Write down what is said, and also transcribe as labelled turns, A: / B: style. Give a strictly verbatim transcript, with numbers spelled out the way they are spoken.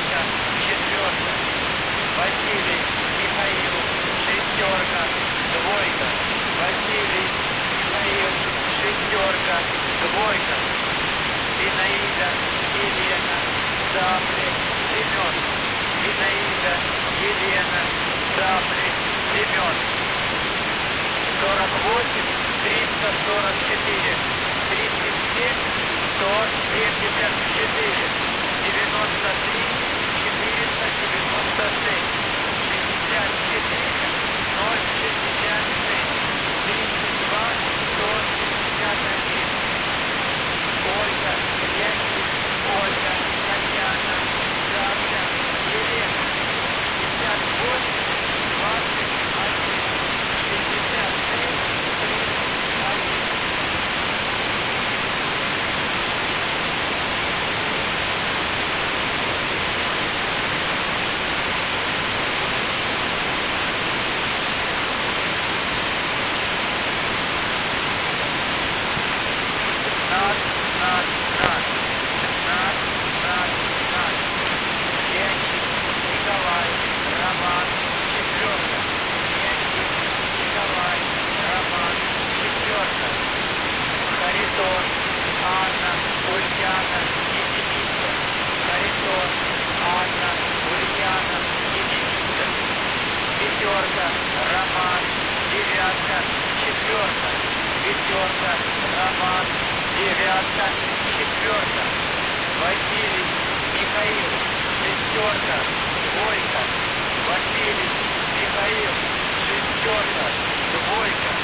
A: девятка, четверка. Василий, Михаил, шестерка, двойка. Василий, Михаил, шестерка, двойка. Зинаида, Елена, сабли, семерка. Зинаида, Елена, сабли, семерка. сорок восемь, триста сорок четыре, тридцать семь, сто семьдесят четыре, девяносто три, четыреста девяносто шесть, шестьдесят четыре, ноль шестьдесят шесть, тридцать два, сто шестьдесят один. Ольга, Леонид, Ольга, Татьяна, Саша, Елена, пятьдесят восемь, двадцать один, шестьдесят шесть, тридцать один. Над, над, над, над, над, над. Леонид, Николай, Роман, четверка. Леонид, Николай, Роман, четверка. Харитон, Анна, Ульяна, единица. Харитон, Анна, Ульяна, единица. Пятерка, Роман, девятка, четверка. Пятерка, Роман, девятка, четверка. Василий, Михаил, шестерка, двойка. Василий, Михаил, шестерка, двойка.